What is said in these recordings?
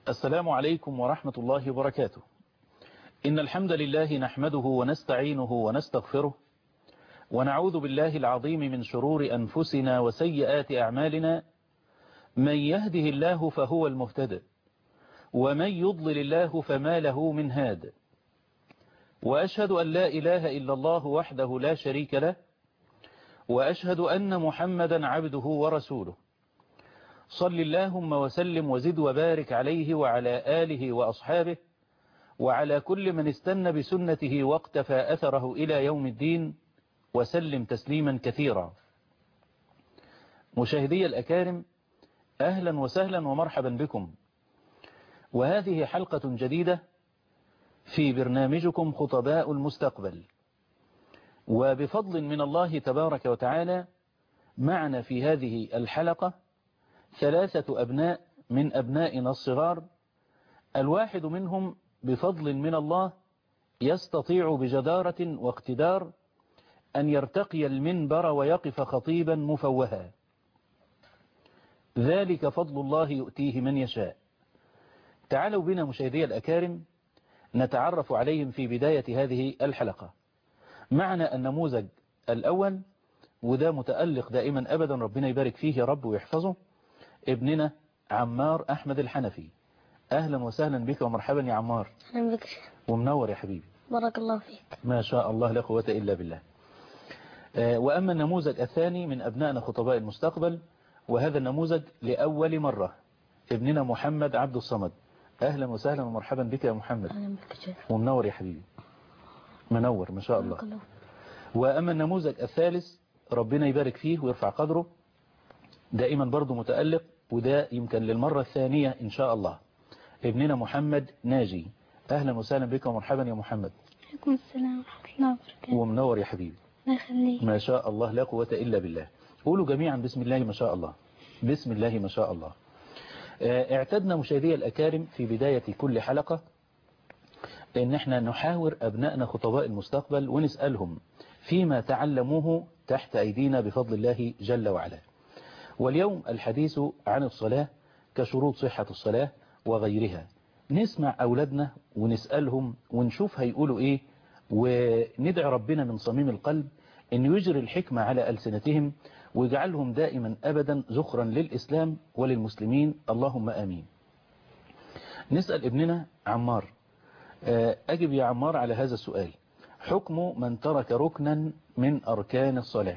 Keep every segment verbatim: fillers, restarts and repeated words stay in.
السلام عليكم ورحمة الله وبركاته. إن الحمد لله نحمده ونستعينه ونستغفره ونعوذ بالله العظيم من شرور أنفسنا وسيئات أعمالنا. من يهده الله فهو المهتدى ومن يضلل الله فما له من هاد، وأشهد أن لا إله إلا الله وحده لا شريك له، وأشهد أن محمدا عبده ورسوله. صل اللهم وسلم وزد وبارك عليه وعلى آله وأصحابه وعلى كل من استنى بسنته واقتفى أثره إلى يوم الدين، وسلم تسليما كثيرا. مشاهدي الأكارم، أهلا وسهلا ومرحبا بكم، وهذه حلقة جديدة في برنامجكم خطباء المستقبل. وبفضل من الله تبارك وتعالى معنا في هذه الحلقة ثلاثة أبناء من أبنائنا الصغار، الواحد منهم بفضل من الله يستطيع بجدارة واقتدار أن يرتقي المنبر ويقف خطيبا مفوها، ذلك فضل الله يؤتيه من يشاء. تعالوا بنا مشاهدي الأكارم نتعرف عليهم في بداية هذه الحلقة. معنا النموذج الأول، وده متألق دائما أبدا، ربنا يبارك فيه يا رب ويحفظه، ابننا عمار أحمد الحنفي. أهلا وسهلا بك ومرحبا يا عمار. أهلا بك ومنور يا حبيبي. بارك الله فيك. ما شاء الله لا قوة إلا بالله. آه وأما النموذج الثاني من أبنائنا خطباء المستقبل، وهذا النموذج لأول مرة، ابننا محمد عبد الصمد. أهلا وسهلا ومرحبا بك يا محمد. أهلا بك شيخ. ومنور يا حبيبي، منور ما شاء الله. بارك الله. وأما النموذج الثالث ربنا يبارك فيه ويرفع قدره، دائما برضو متألق، وده يمكن للمرة الثانية إن شاء الله، ابننا محمد ناجي. أهلا وسهلا بك ومرحبا يا محمد. عليكم السلام ورحمة الله وبركاته. ومنور يا حبيبي. الله يخليك. ما شاء الله لا قوة إلا بالله. قولوا جميعا بسم الله ما شاء الله. بسم الله ما شاء الله. اعتدنا مشاهدي الأكارم في بداية كل حلقة إن احنا نحاور أبنائنا خطباء المستقبل ونسألهم فيما تعلموه تحت أيدينا بفضل الله جل وعلا. واليوم الحديث عن الصلاة كشروط صحة الصلاة وغيرها. نسمع أولادنا ونسألهم ونشوف هيقولوا إيه، وندعي ربنا من صميم القلب أن يجري الحكمة على ألسنتهم ويجعلهم دائما أبدا ذخرا للإسلام وللمسلمين، اللهم آمين. نسأل ابننا عمار. أجب يا عمار على هذا السؤال: حكم من ترك ركنا من أركان الصلاة؟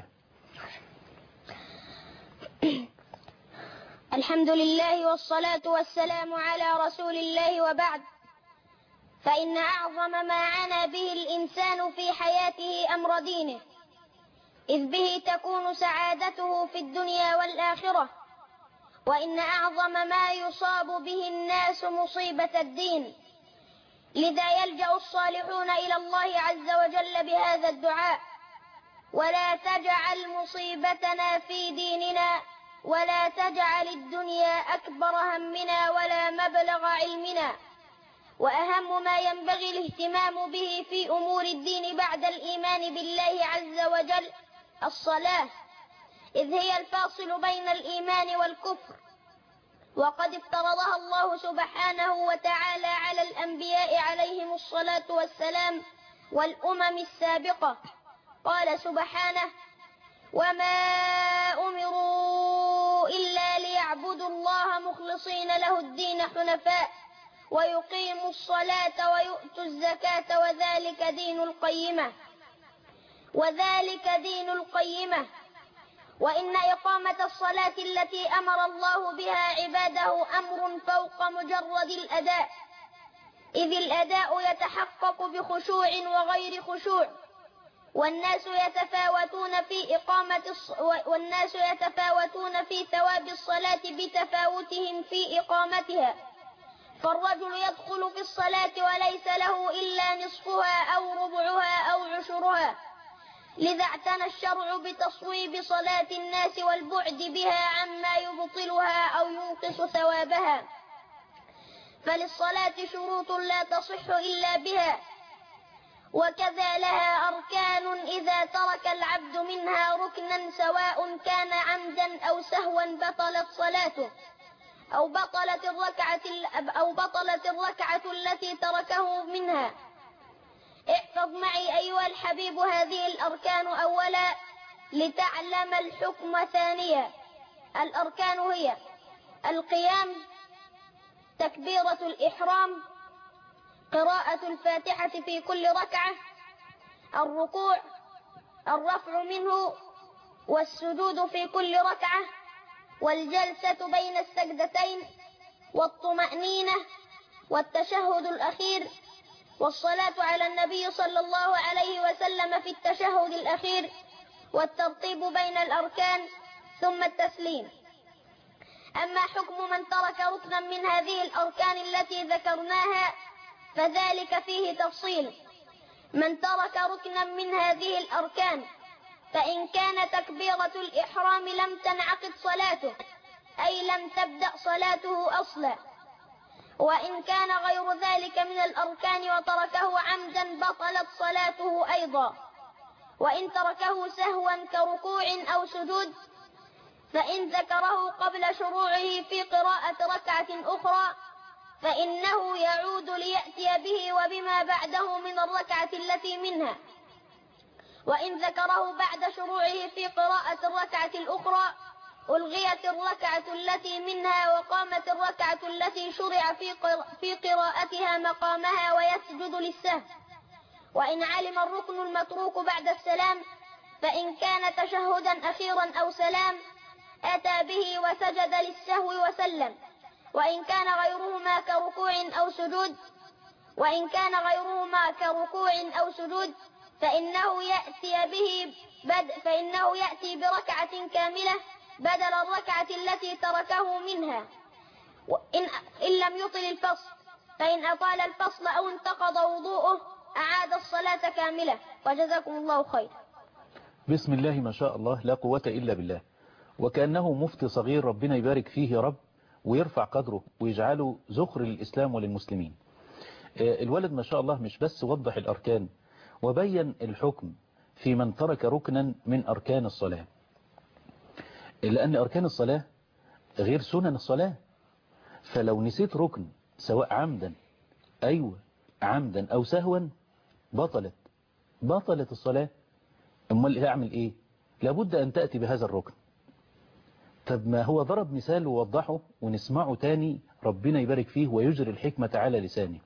الحمد لله والصلاة والسلام على رسول الله، وبعد، فإن أعظم ما عانى به الإنسان في حياته أمر دينه، إذ به تكون سعادته في الدنيا والآخرة، وإن أعظم ما يصاب به الناس مصيبة الدين. لذا يلجأ الصالحون إلى الله عز وجل بهذا الدعاء: ولا تجعل مصيبتنا في ديننا، ولا تجعل الدنيا أكبر همنا ولا مبلغ علمنا. وأهم ما ينبغي الاهتمام به في أمور الدين بعد الإيمان بالله عز وجل الصلاة، إذ هي الفاصل بين الإيمان والكفر، وقد افترضها الله سبحانه وتعالى على الأنبياء عليهم الصلاة والسلام والأمم السابقة. قال سبحانه: وما أمروا إلا ليعبدوا الله مخلصين له الدين حنفاء ويقيموا الصلاة ويؤتوا الزكاة وذلك دين القيمة وذلك دين القيمة وإن إقامة الصلاة التي أمر الله بها عباده أمر فوق مجرد الأداء، إذ الأداء يتحقق بخشوع وغير خشوع، والناس يتفاوتون في إقامة الص... والناس يتفاوتون في ثواب الصلاة بتفاوتهم في إقامتها. فالرجل يدخل في الصلاة وليس له إلا نصفها أو ربعها أو عشرها، لذا اعتنى الشرع بتصويب صلاة الناس والبعد بها عما يبطلها أو ينقص ثوابها. فللصلاة شروط لا تصح إلا بها، وكذا لها أركان إذا ترك العبد منها ركنا سواء كان عمدا أو سهوا بطلت صلاته. أو بطلت الركعة أو بطلت الركعة التي تركه منها. احفظ معي أيها الحبيب هذه الأركان أولا لتعلم الحكم ثانيا. الأركان هي: القيام، تكبيرة الإحرام، قراءة الفاتحة في كل ركعة، الركوع، الرفع منه، والسجود في كل ركعة، والجلسة بين السجدتين، والطمأنينة، والتشهد الأخير، والصلاة على النبي صلى الله عليه وسلم في التشهد الأخير، والترتيب بين الأركان، ثم التسليم. أما حكم من ترك ركنا من هذه الأركان التي ذكرناها فذلك فيه تفصيل. من ترك ركنا من هذه الأركان فإن كان تكبيرة الإحرام لم تنعقد صلاته، أي لم تبدأ صلاته أصلا. وإن كان غير ذلك من الأركان وتركه عمدا بطلت صلاته أيضا. وإن تركه سهوا كركوع أو سجود فإن ذكره قبل شروعه في قراءة ركعة أخرى فإنه يعود ليأتي به وبما بعده من الركعة التي منها. وإن ذكره بعد شروعه في قراءة الركعة الأخرى ألغيت الركعة التي منها وقامت الركعة التي شرع في قراءتها مقامها ويسجد للسهو. وإن علم الركن المتروك بعد السلام فإن كان تشهدا أخيرا أو سلام أتى به وسجد للسهو وسلم. وإن كان غيرهما كركوع أو سجود وإن كان غيرهما كركوع أو سجود فإنه يأتي به بد فإنه يأتي بركعة كاملة بدل الركعة التي تركه منها. وإن إن لم يطل الفصل فإن أطال الفصل أو انتقض وضوءه أعاد الصلاة كاملة. وجزاكم الله خير. بسم الله ما شاء الله لا قوة إلا بالله. وكأنه مفتي صغير، ربنا يبارك فيه يا رب ويرفع قدره ويجعله ذخر للإسلام وللمسلمين. الولد ما شاء الله مش بس وضح الأركان وبين الحكم في من ترك ركنا من أركان الصلاة، لأن أركان الصلاة غير سنن الصلاة. فلو نسيت ركن سواء عمدا أيوة عمدا أو سهوا بطلت بطلت الصلاة. أمال أعمل إيه؟ لابد أن تأتي بهذا الركن. طب ما هو ضرب مثال ووضحه ونسمعه تاني، ربنا يبارك فيه ويجري الحكمة على لسانه.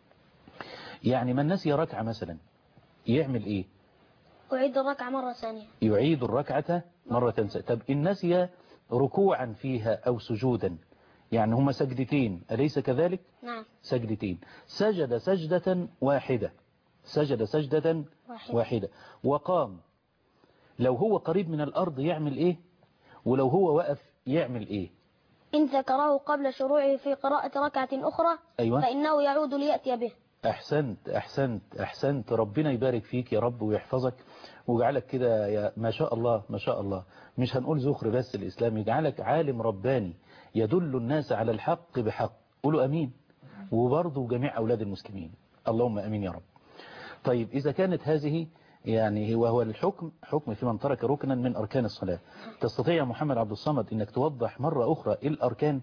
يعني من نسي ركعة مثلا يعمل إيه؟ أعيد الركعة مرة ثانية. يعيد الركعة مرة ثانية. طب إن نسي ركوعا فيها أو سجودا، يعني هما سجدتين أليس كذلك؟ نعم. سجدتين، سجد سجدة واحدة سجد سجدة واحدة, واحدة. وقام. لو هو قريب من الأرض يعمل إيه؟ ولو هو وقف يعمل إيه؟ إن ذكره قبل شروعه في قراءة ركعة أخرى أيوة. فإنه يعود ليأتي به. أحسنت أحسنت أحسنت ربنا يبارك فيك يا رب ويحفظك ويجعلك كده يا ما شاء الله ما شاء الله. مش هنقول ذخر بس الإسلام، يجعلك عالم رباني يدل الناس على الحق بحق. قولوا أمين. وبرضه جميع أولاد المسلمين اللهم أمين يا رب. طيب إذا كانت هذه يعني وهو الحكم حكم في من ترك ركنا من أركان الصلاة، تستطيع يا محمد عبد الصمد إنك توضح مرة أخرى إيه الأركان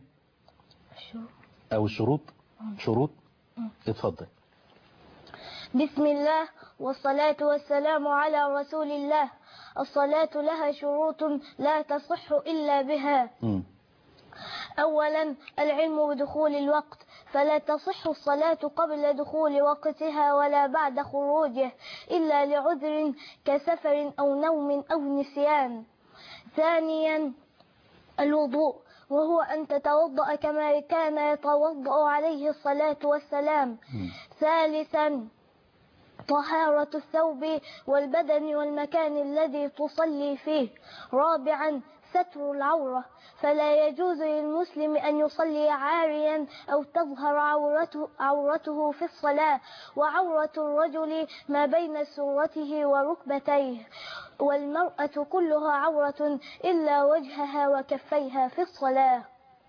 أو الشروط؟ شروط اتفضل. بسم الله والصلاة والسلام على رسول الله. الصلاة لها شروط لا تصح إلا بها. م. أولا العلم بدخول الوقت، فلا تصح الصلاة قبل دخول وقتها ولا بعد خروجه إلا لعذر كسفر أو نوم أو نسيان. ثانيا الوضوء، وهو أن تتوضأ كما كان يتوضأ عليه الصلاة والسلام. م. ثالثا طهارة الثوب والبدن والمكان الذي تصلي فيه. رابعا ستر العورة، فلا يجوز للمسلم أن يصلي عاريا أو تظهر عورته, عورته في الصلاة. وعورة الرجل ما بين سرته وركبتيه، والمرأة كلها عورة إلا وجهها وكفيها في الصلاة.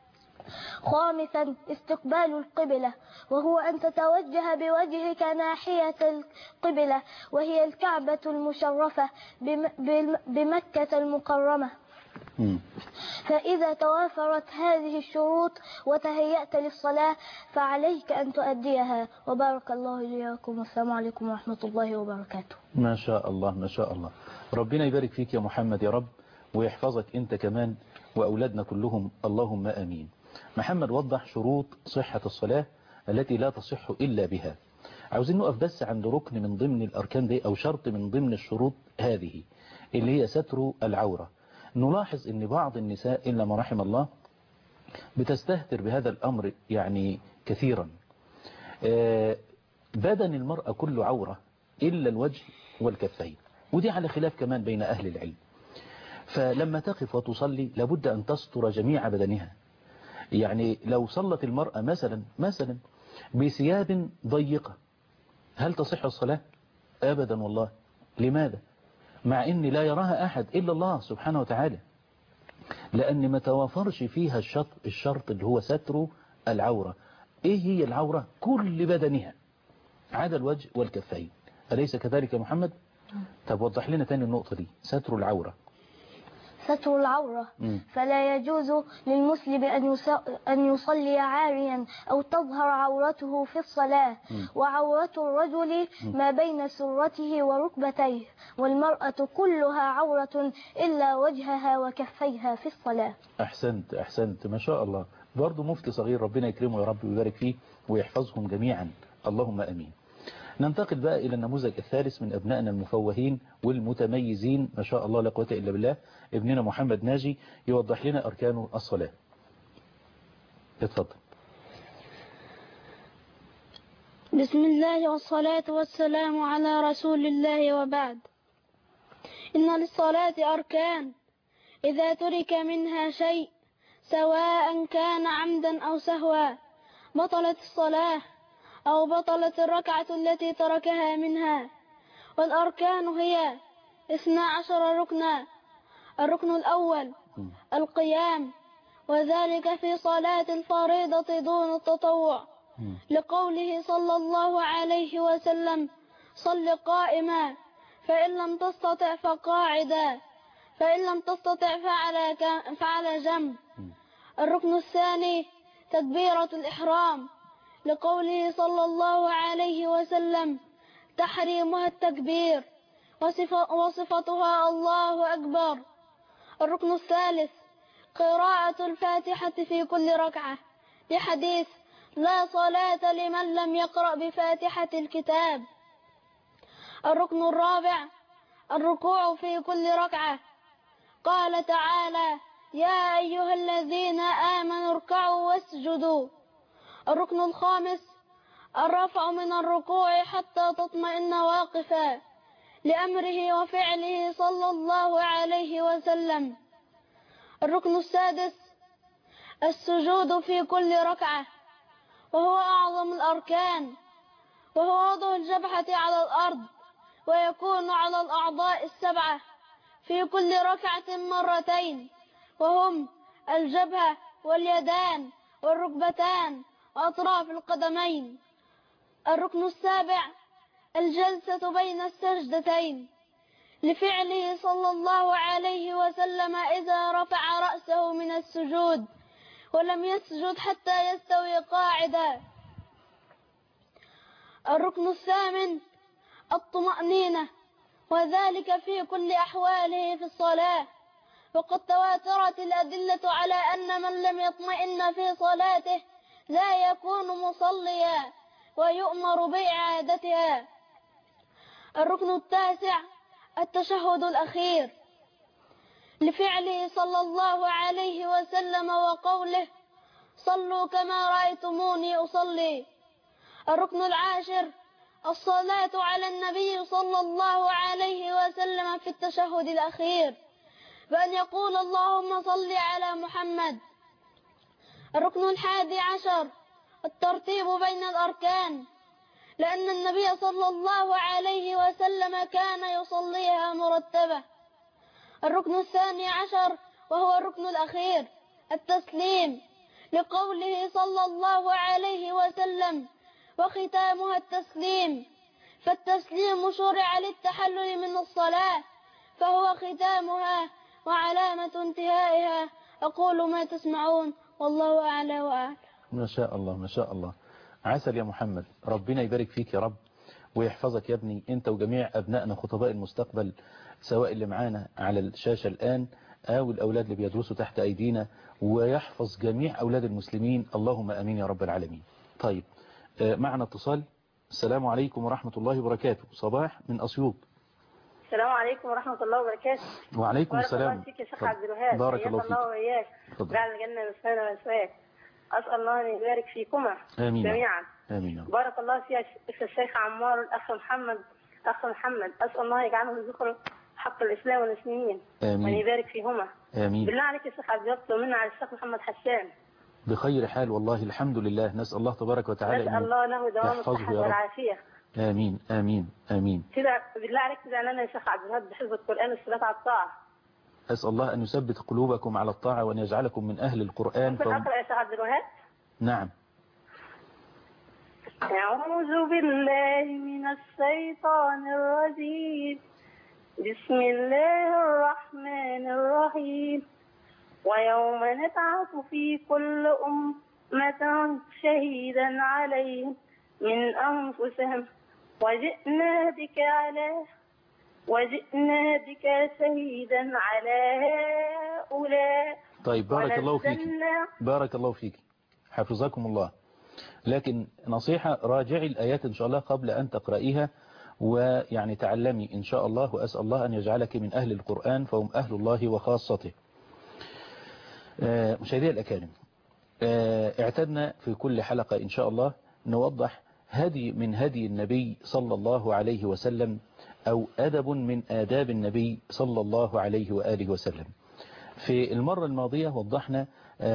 خامسا استقبال القبلة، وهو أن تتوجه بوجهك ناحية القبلة وهي الكعبة المشرفة بمكة المكرمة. م. فإذا توافرت هذه الشروط وتهيأت للصلاة فعليك أن تؤديها. وبارك الله لي ولكم، والسلام عليكم ورحمة الله وبركاته. ما شاء الله ما شاء الله. ربنا يبارك فيك يا محمد يا رب، ويحفظك أنت كمان وأولادنا كلهم، اللهم آمين. محمد وضح شروط صحة الصلاة التي لا تصح إلا بها. عاوزين نقف بس عند ركن من ضمن الأركان دي أو شرط من ضمن الشروط هذه اللي هي ستر العورة. نلاحظ أن بعض النساء إلا ما رحم الله بتستهتر بهذا الأمر يعني كثيرا. بدن المرأة كله عورة إلا الوجه والكفين، ودي على خلاف كمان بين أهل العلم. فلما تقف وتصلي لابد أن تستر جميع بدنها. يعني لو صلت المرأة مثلا مثلا بثياب ضيقة هل تصح الصلاة؟ أبدا والله. لماذا؟ مع أن لا يراها أحد إلا الله سبحانه وتعالى، لأن ما توافرش فيها الشرط, الشرط اللي هو ستر العورة. إيه هي العورة؟ كل بدنها عدا الوجه والكفين. أليس كذلك يا محمد؟ طب وضح لنا تاني النقطة دي، ستر العورة. ستر العورة م. فلا يجوز للمسلم أن يصلي عاريا أو تظهر عورته في الصلاة. م. وعورة الرجل م. ما بين سرته وركبتيه، والمرأة كلها عورة إلا وجهها وكفيها في الصلاة. أحسنت أحسنت ما شاء الله. برضو مفتي صغير، ربنا يكرمه يا رب ويبارك فيه ويحفظهم جميعا، اللهم أمين. ننتقل بقى إلى النموذج الثالث من أبنائنا المفوهين والمتميزين ما شاء الله لا قوة إلا بالله. ابننا محمد ناجي يوضح لنا أركان الصلاة. اتفضل. بسم الله والصلاة والسلام على رسول الله، وبعد. إن للصلاة أركان إذا ترك منها شيء سواء كان عمدا أو سهوا بطلت الصلاة أو بطلت الركعة التي تركها منها. والأركان هي اثنا عشر ركنا. الركن الأول القيام، وذلك في صلاة الفريضة دون التطوع، لقوله صلى الله عليه وسلم: صل قائما، فإن لم تستطع فقاعدا، فإن لم تستطع فعلى فعلى جنب. الركن الثاني تكبيرة الإحرام، لقوله صلى الله عليه وسلم: تحريمها التكبير وصفتها الله أكبر. الركن الثالث قراءة الفاتحة في كل ركعة، لحديث: لا صلاة لمن لم يقرأ بفاتحة الكتاب. الركن الرابع الركوع في كل ركعة، قال تعالى: يا أيها الذين آمنوا اركعوا واسجدوا. الركن الخامس الرفع من الركوع حتى تطمئن واقفا، لأمره وفعله صلى الله عليه وسلم. الركن السادس السجود في كل ركعة، وهو أعظم الأركان، وهو وضع الجبهة على الأرض، ويكون على الأعضاء السبعة في كل ركعة مرتين، وهم الجبهة واليدان والركبتان وأطراف القدمين. الركن السابع الجلسة بين السجدتين، لفعله صلى الله عليه وسلم إذا رفع رأسه من السجود ولم يسجد حتى يستوي قاعدا. الركن الثامن الطمأنينة، وذلك في كل أحواله في الصلاة، وقد تواترت الأدلة على أن من لم يطمئن في صلاته لا يكون مصليا ويؤمر بإعادتها. الركن التاسع التشهد الأخير، لفعله صلى الله عليه وسلم وقوله: صلوا كما رأيتموني أصلي. الركن العاشر الصلاة على النبي صلى الله عليه وسلم في التشهد الأخير، بأن يقول: اللهم صل على محمد. الركن الحادي عشر الترتيب بين الأركان، لأن النبي صلى الله عليه وسلم كان يصليها مرتبة. الركن الثاني عشر وهو الركن الأخير التسليم، لقوله صلى الله عليه وسلم: وختامها التسليم. فالتسليم شرع للتحلل من الصلاة، فهو ختامها وعلامة انتهائها. أقول ما تسمعون والله أعلى وأعلم. ما شاء الله ما شاء الله. عسل يا محمد، ربنا يبارك فيك يا رب ويحفظك يا ابني انت وجميع ابنائنا خطباء المستقبل، سواء اللي معانا على الشاشة الآن او الاولاد اللي بيدرسوا تحت ايدينا، ويحفظ جميع اولاد المسلمين اللهم امين يا رب العالمين. طيب معنا اتصال. السلام عليكم ورحمة الله وبركاته. صباح من اسيوط. السلام عليكم ورحمة الله وبركاته. وعليكم السلام. بارك الله فيك يا شيخ عبد الوهاب. بارك الله فيك. الله وإياك. جعل الجنة مسوانا ومسواك. أسأل الله أن يبارك فيكما آمين جميعا. آمين. بارك الله فيك الشيخ عمار والأخ محمد. أخ محمد أسأل الله يجعلهم ذكر حق الإسلام والمسلمين. آمين. وأن يبارك فيهما. آمين. بالله عليك يا شيخ عبد الوهاب ومنا على الشيخ محمد حسان. بخير حال والله الحمد لله. نسأل الله تبارك وتعالى نسأل الله له دوام الصحة والعافية. آمين آمين آمين. كده بالله عليك كده لنا يا شيخ عبد الوهاب بحفظ القرآن والصلاة على الطاعة. أسأل الله أن يثبت قلوبكم على الطاعة وأن يجعلكم من أهل القرآن. ممكن أقرأ يا شيخ عبد الوهاب؟ نعم. أعوذ بالله من الشيطان الرجيم. بسم الله الرحمن الرحيم. ويوم نبعث في كل أمة شهيدا عليهم من أنفسهم وجئنا بك على وجئنا بك شهيدا على هؤلاء. طيب بارك الله فيك. بارك الله فيك حفظكم الله. لكن نصيحة راجعي الآيات إن شاء الله قبل أن تقرأيها، ويعني تعلمي إن شاء الله، وأسأل الله أن يجعلك من أهل القرآن فهم أهل الله وخاصته. مشاهدي الأكارم، اعتدنا في كل حلقة إن شاء الله نوضح هدي من هدي النبي صلى الله عليه وسلم، أو أدب من آداب النبي صلى الله عليه وآله وسلم. في المرة الماضية وضحنا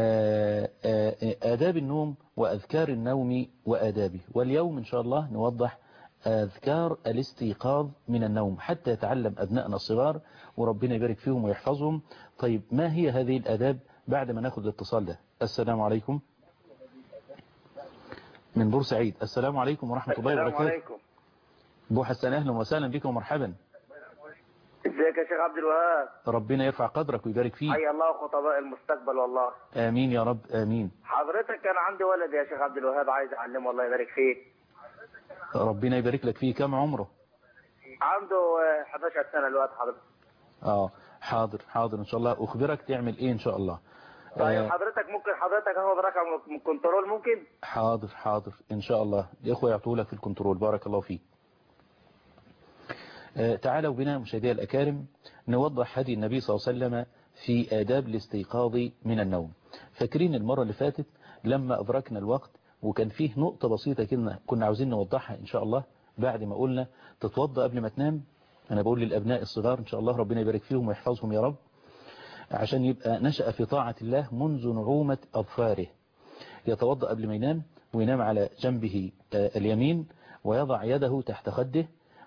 آداب النوم وأذكار النوم وآدابه، واليوم إن شاء الله نوضح أذكار الاستيقاظ من النوم حتى يتعلم أبنائنا الصغار وربنا يبارك فيهم ويحفظهم. طيب ما هي هذه الآداب بعد ما ناخد الاتصال ده؟ السلام عليكم من بورسعيد. السلام عليكم ورحمة الله وبركاته. السلام عليكم. أبو حسن أهلا وسهلا بكم ومرحبا. ازيك يا شيخ عبد الوهاب؟ ربنا يرفع قدرك ويبارك فيك. حي الله خطباء المستقبل والله. آمين يا رب آمين. حضرتك كان عندي ولد يا شيخ عبد الوهاب عايز أعلمه الله يبارك فيك. ربنا يبارك لك فيه. كم عمره؟ عنده حداشر سنة الوقت حضرتك. اه حاضر حاضر إن شاء الله أخبرك تعمل إيه إن شاء الله. طيب آه حضرتك ممكن حضرتك اخد رقم من الكنترول ممكن؟ حاضر حاضر إن شاء الله الإخوة يعطوا لك في الكنترول. بارك الله فيك. آه تعالوا بنا مشاهدي الأكارم نوضح هدي النبي صلى الله عليه وسلم في آداب الاستيقاظ من النوم. فاكرين المرة اللي فاتت لما أدركنا الوقت وكان فيه نقطة بسيطة كنا كنا عاوزين نوضحها إن شاء الله بعد ما قلنا تتوضأ قبل ما تنام. أنا بقول للأبناء الصغار إن شاء الله ربنا يبارك فيهم ويحفظهم يا رب، عشان يبقى نشأ في طاعة الله منذ نعومة أظفاره. يتوضأ قبل ما ينام وينام على جنبه اليمين ويضع يده تحت خده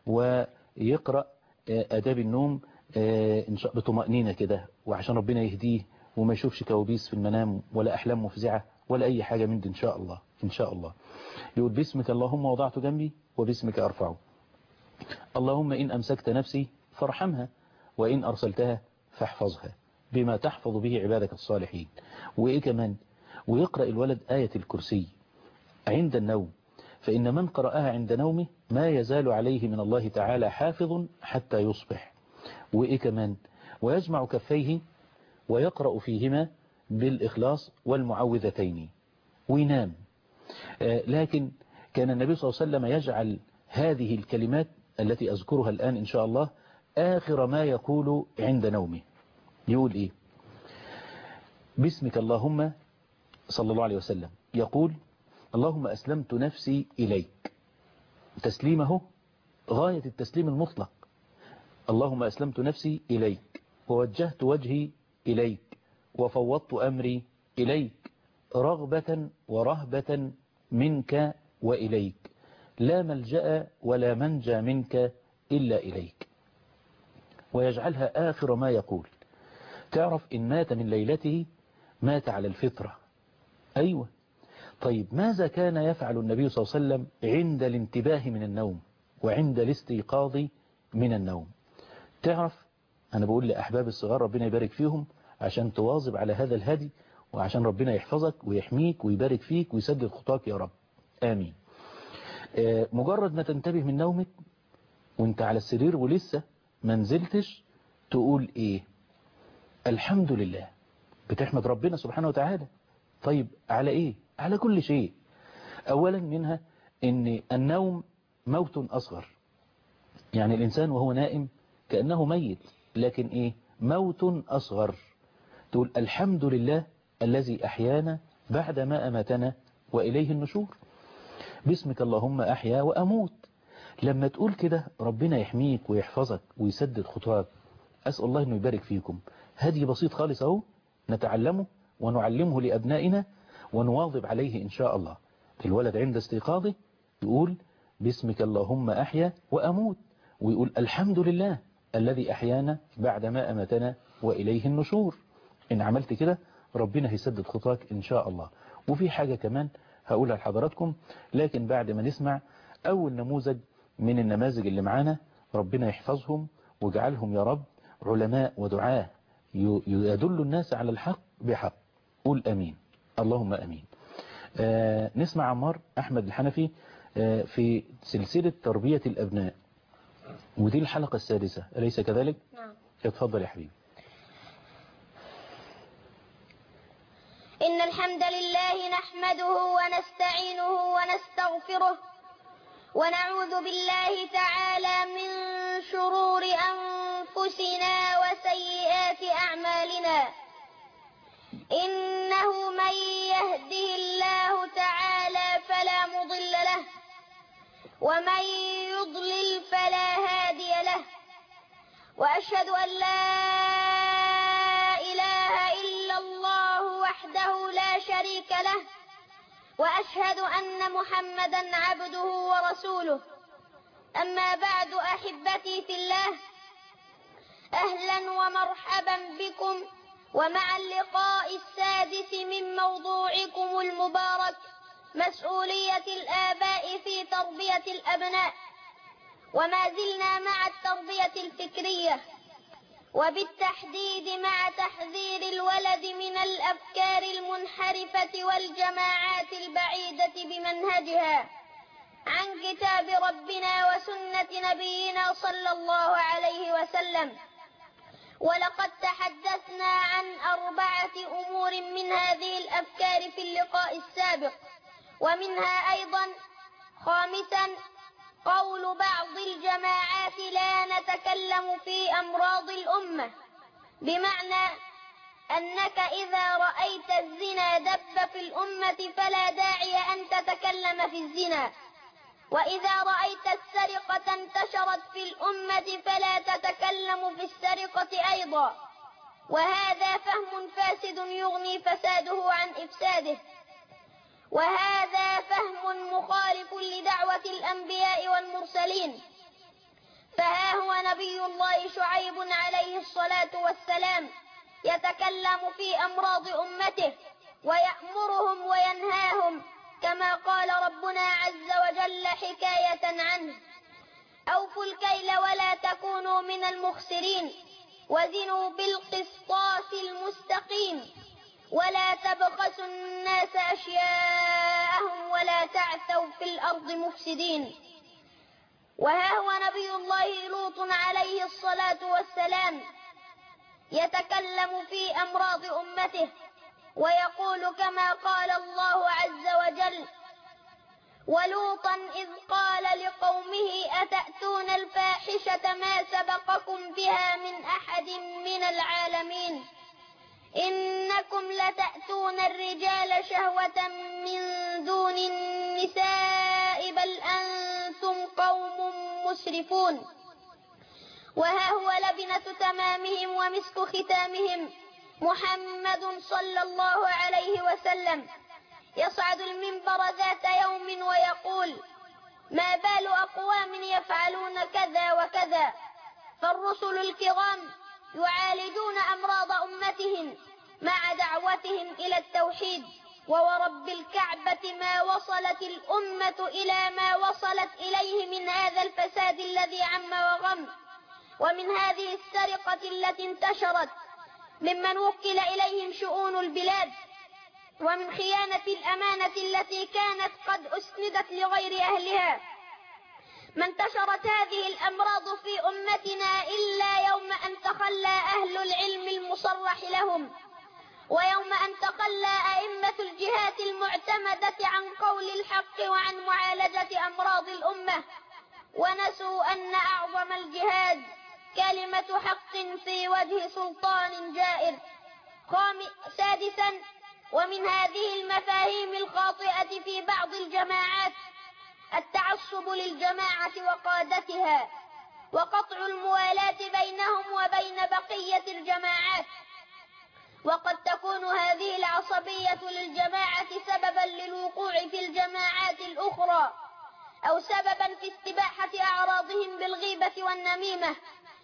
ويقرأ آداب النوم بطمأنينة كده، وعشان ربنا يهديه وما يشوفش كوابيس في المنام ولا أحلام مفزعة ولا أي حاجة من دي إن شاء الله. إن شاء الله يقول باسمك اللهم وضعت جنبي وباسمك أرفعه. اللهم إن أمسكت نفسي فارحمها وإن أرسلتها فاحفظها بما تحفظ به عبادك الصالحين. وإيه كمان؟ ويقرأ الولد آية الكرسي عند النوم، فإن من قرأها عند نومه ما يزال عليه من الله تعالى حافظ حتى يصبح. وإيه كمان؟ ويجمع كفيه ويقرأ فيهما بالإخلاص والمعوذتين وينام. آه لكن كان النبي صلى الله عليه وسلم يجعل هذه الكلمات التي أذكرها الآن إن شاء الله آخر ما يقول عند نومه. يقول إيه؟ باسمك اللهم صلى الله عليه وسلم يقول اللهم أسلمت نفسي إليك، تسليمه غاية التسليم المطلق. اللهم أسلمت نفسي إليك ووجهت وجهي إليك وفوضت أمري إليك رغبة ورهبة منك وإليك، لا ملجأ ولا منجى منك إلا إليك. ويجعلها آخر ما يقول. تعرف إن مات من ليلته مات على الفطرة. أيوة. طيب ماذا كان يفعل النبي صلى الله عليه وسلم عند الانتباه من النوم وعند الاستيقاظ من النوم؟ تعرف أنا بقول لأحباب الصغار ربنا يبارك فيهم عشان تواظب على هذا الهدي، وعشان ربنا يحفظك ويحميك ويبارك فيك ويسدد خطاك يا رب، آمين. مجرد ما تنتبه من نومك وانت على السرير ولسه ما نزلتش، تقول ايه؟ الحمد لله. بتحمد ربنا سبحانه وتعالى. طيب على ايه؟ على كل شيء. اولا منها ان النوم موت اصغر، يعني الانسان وهو نائم كأنه ميت، لكن ايه؟ موت اصغر. تقول الحمد لله الذي احيانا بعد ما اماتنا واليه النشور. باسمك اللهم احيا واموت. لما تقول كده ربنا يحميك ويحفظك ويسدد خطاك. أسأل الله أنه يبارك فيكم. هدي بسيط خالص أهو نتعلمه ونعلمه لأبنائنا ونواظب عليه إن شاء الله. الولد عند استيقاظه يقول باسمك اللهم أحيا وأموت، ويقول الحمد لله الذي أحيانا بعدما أماتنا وإليه النشور. إن عملت كده ربنا هيسدد خطاك إن شاء الله. وفي حاجة كمان هقولها لحضراتكم، لكن بعد ما نسمع أول نموذج من النماذج اللي معانا، ربنا يحفظهم واجعلهم يا رب علماء ودعاة يدل الناس على الحق بحق. قول أمين. اللهم أمين. آه نسمع عمار أحمد الحنفي آه في سلسلة تربية الأبناء، ودي الحلقة السادسة أليس كذلك؟ نعم. اتفضل يا حبيبي. إن الحمد لله نحمده ونستعينه ونستغفره ونعوذ بالله تعالى من شرور أنفسنا وسيئات أعمالنا. إنه من يهده الله تعالى فلا مضل له ومن يضلل فلا هادي له، وأشهد أن لا إله إلا الله وحده لا شريك له، وأشهد أن محمدا عبده ورسوله. أما بعد أحبتي في الله، أهلا ومرحبا بكم ومع اللقاء السادس من موضوعكم المبارك مسؤولية الآباء في تربية الأبناء. وما زلنا مع التربية الفكرية، وبالتحديد مع تحذير الولد من الأفكار المنحرفة والجماعات البعيدة بمنهجها عن كتاب ربنا وسنة نبينا صلى الله عليه وسلم. ولقد تحدثنا عن أربعة أمور من هذه الأفكار في اللقاء السابق، ومنها أيضا خامسا قول بعض الجماعات لا نتكلم في أمراض الأمة، بمعنى أنك إذا رأيت الزنا دب في الأمة فلا داعي أن تتكلم في الزنا، وإذا رأيت السرقة انتشرت في الأمة فلا تتكلم في السرقة أيضا. وهذا فهم فاسد يغني فساده عن إفساده، وهذا فهم مخالف لدعوة الأنبياء والمرسلين. فها هو نبي الله شعيب عليه الصلاة والسلام يتكلم في أمراض أمته ويأمرهم وينهاهم، كما قال ربنا عز وجل حكاية عنه: أوفوا الكيل ولا تكونوا من المخسرين وزنوا بالقسطاس المستقيم ولا تبخسوا الناس أشياءهم ولا تعثوا في الأرض مفسدين. وها هو نبي الله لوط عليه الصلاة والسلام يتكلم في أمراض أمته ويقول كما قال الله عز وجل: ولوطا إذ قال لقومه أتأتون الفاحشة ما سبقكم بها من أحد من العالمين إنكم لتأتون الرجال شهوة من دون النساء بل أنتم قوم مسرفون. وها هو لبنة تمامهم ومسك ختامهم محمد صلى الله عليه وسلم يصعد المنبر ذات يوم ويقول: ما بال أقوام يفعلون كذا وكذا. فالرسل الكرام يعالجون أمراض أمتهم مع دعوتهم إلى التوحيد، وورب الكعبة ما وصلت الأمة إلى ما وصلت إليه من هذا الفساد الذي عم وغم. ومن هذه السرقة التي انتشرت ممن وكل إليهم شؤون البلاد، ومن خيانة الأمانة التي كانت قد أسندت لغير أهلها، ما انتشرت هذه الأمراض في أمتنا إلا يوم أن تخلى أهل العلم المصرح لهم، ويوم أن تخلى أئمة الجهات المعتمدة عن قول الحق وعن معالجة أمراض الأمة، ونسوا أن أعظم الجهاد كلمة حق في وجه سلطان جائر. سادسا، ومن هذه المفاهيم الخاطئة في بعض الجماعات التعصب للجماعة وقادتها، وقطع الموالاة بينهم وبين بقية الجماعات، وقد تكون هذه العصبية للجماعة سببا للوقوع في الجماعات الأخرى، أو سببا في استباحة أعراضهم بالغيبة والنميمة،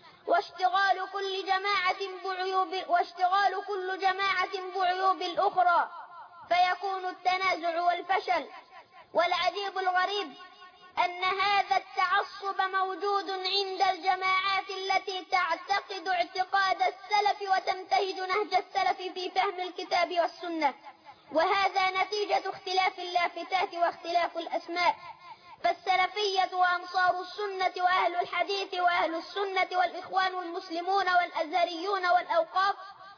واشتغال كل جماعة بعيوب واشتغال كل جماعة بعيوب الأخرى، فيكون التنازع والفشل. والعجيب الغريب أن هذا التعصب موجود عند الجماعات التي تعتقد اعتقاد السلف وتنتهج نهج السلف في فهم الكتاب والسنة، وهذا نتيجة اختلاف اللافتات واختلاف الأسماء. فالسلفية وأنصار السنة وأهل الحديث وأهل السنة والإخوان المسلمون والأزهريون والأوقاف